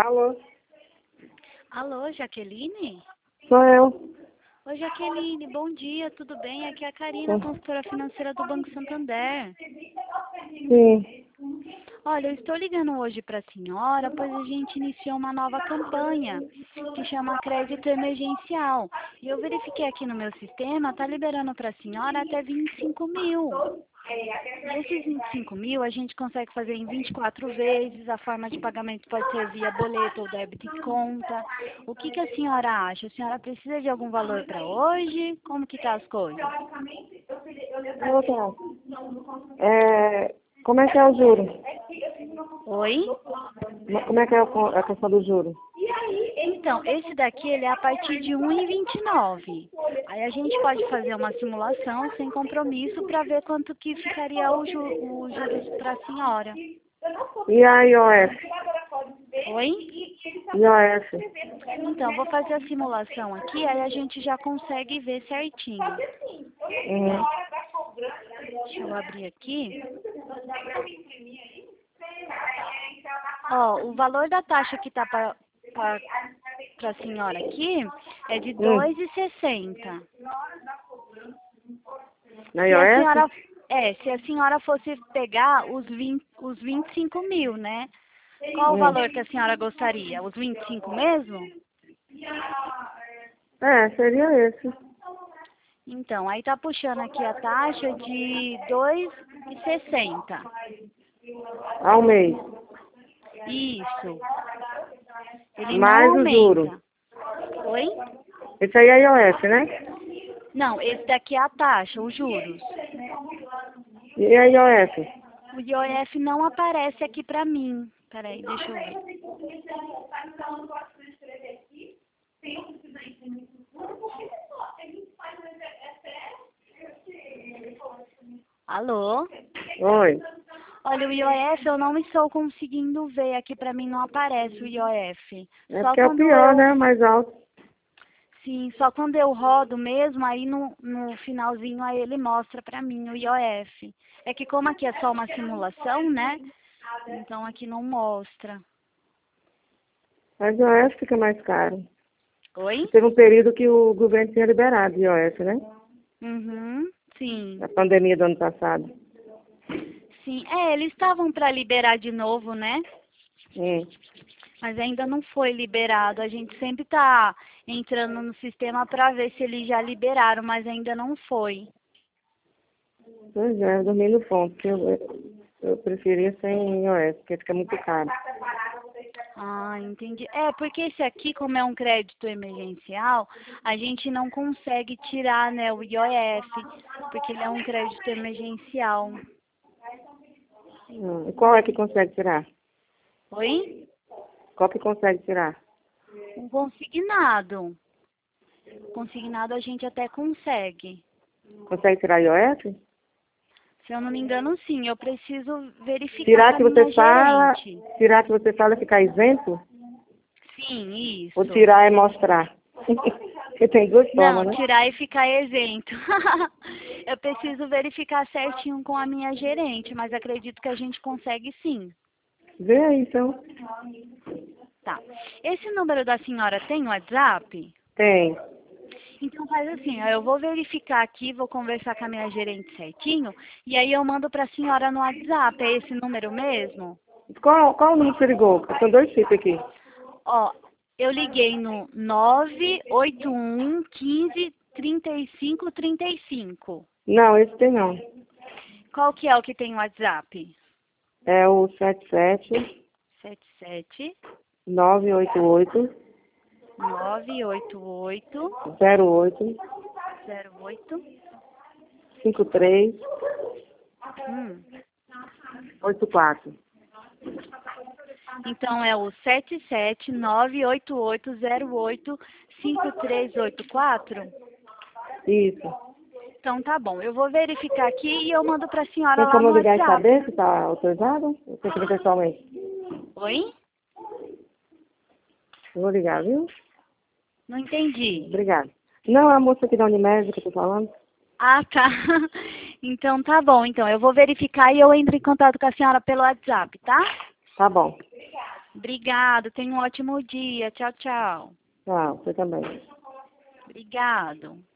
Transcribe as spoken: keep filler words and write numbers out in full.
Alô? Alô, Jaqueline? Sou eu. Oi, Jaqueline, bom dia, tudo bem? Aqui é a Karina, consultora financeira do Banco Santander. Sim. Olha, eu estou ligando hoje para a senhora, pois a gente iniciou uma nova campanha que chama Crédito Emergencial. E eu verifiquei aqui no meu sistema, está liberando para a senhora até vinte e cinco mil. E esses vinte e cinco mil a gente consegue fazer em vinte e quatro vezes, a forma de pagamento pode ser via boleto ou débito em conta. O que, que a senhora acha? A senhora precisa de algum valor para hoje? Como que tá as coisas? Outra. É, como é que é o juro? Oi? Como é que é o- a questão do juro? Então, esse daqui ele é a partir de um vírgula vinte e nove. Aí a gente pode fazer uma simulação sem compromisso para ver quanto que ficaria o, ju o juros para a senhora. E a I O F? Oi? I O F? Então, vou fazer a simulação aqui, aí a gente já consegue ver certinho. Uhum. Deixa eu abrir aqui. Ó, o valor da taxa que tá para a senhora aqui é de dois Hum. e sessenta. Na Se a I O F? senhora, é, se a senhora fosse pegar os, vinte, os vinte e cinco mil, né? Qual o Hum. valor que a senhora gostaria? Os vinte e cinco mesmo? É, seria esse. Então, aí tá puxando aqui a taxa de dois e sessenta. Ao mês. Isso. Ele não Mais o juro. aumenta. Oi? Esse aí é I O F, né? Não, esse daqui é a taxa, os juros. E a I O F? O I O F não aparece aqui pra mim. Peraí, deixa eu ver. Alô? Oi. Olha, o I O F eu não estou conseguindo ver. Aqui pra mim não aparece o I O F. É Só porque é o quando pior, eu... né? Mais alto. Sim, só quando eu rodo mesmo, aí no, no finalzinho aí ele mostra pra mim o I O F. É que como aqui é só uma simulação, né? Então aqui não mostra. Mas I O F fica mais caro. Oi? Teve um período que o governo tinha liberado I O F, né? Uhum, sim. Na pandemia do ano passado. Sim, é, eles estavam para liberar de novo, né? Hum. Mas ainda não foi liberado. A gente sempre tá entrando no sistema para ver se eles já liberaram, mas ainda não foi. Pois é, eu dormi no fundo, porque eu, eu preferia sem I O F, porque fica muito caro. Ah, entendi. É, porque esse aqui, como é um crédito emergencial, a gente não consegue tirar, né, o I O F, porque ele é um crédito emergencial. Hum. E qual é que consegue tirar? Oi? Qual que consegue tirar? Um consignado. Consignado a gente até consegue. Consegue tirar I O F? Se eu não me engano, sim. Eu preciso verificar Tirar com a que minha você fala, gerente. tirar que você fala é ficar isento? Sim, Ou isso. tirar é mostrar? Porque tem duas Não, formas, né? tirar e ficar isento. Eu preciso verificar certinho com a minha gerente, mas acredito que a gente consegue sim. Vê aí, então. Tá. Esse número da senhora tem WhatsApp? Tem. Então faz assim, ó, eu vou verificar aqui, vou conversar com a minha gerente certinho, e aí eu mando pra senhora no WhatsApp. É esse número mesmo? Qual, qual o número que você ligou? São dois tipos aqui. Ó, eu liguei no nove oito um um cinco, trinta e cinco, trinta e cinco. Não, esse tem não. Qual que é o que tem WhatsApp? É o sete sete sete sete nove oito oito nove oito oito zero oito zero oito cinco três Hum. oito quatro. Então é o sete sete nove oito oito zero oito cinco três oito quatro? Isso. Então tá bom, eu vou verificar aqui e eu mando pra senhora Tem lá como no eu ligar e WhatsApp. saber se está autorizado? Eu tenho que ver pessoalmente. Oi? Eu vou ligar, viu? Não entendi. Obrigada. Não, é a moça aqui da Unimed que eu tô falando. Ah, tá. Então tá bom, então eu vou verificar e eu entro em contato com a senhora pelo WhatsApp, tá? Tá bom. Obrigado, tenha um ótimo dia. Tchau, tchau. Tchau, você também. Obrigado.